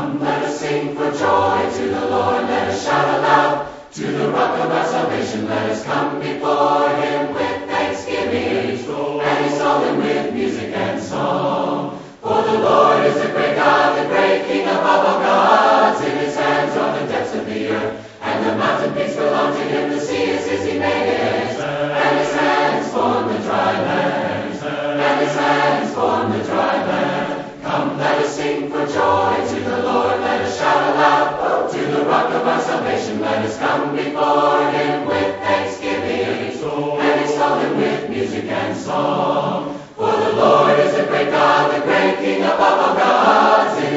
Let us sing for joy to the Lord, let us shout aloud. To the rock of our salvation, let us come before him with thanksgiving, and extol him with music and song. For the Lord is the great God, the great King above all gods. In his hands are the depths of the earth, and the mountain peaks belong to him. The sea is his, he made it, and his hands form the dry land, and his hands form the dry land. Come, let us sing for joy to the Lord, let us shout aloud. To the rock of our salvation, let us come before him with thanksgiving, and extol him with music and song. For the Lord is the great God, the great King above all gods.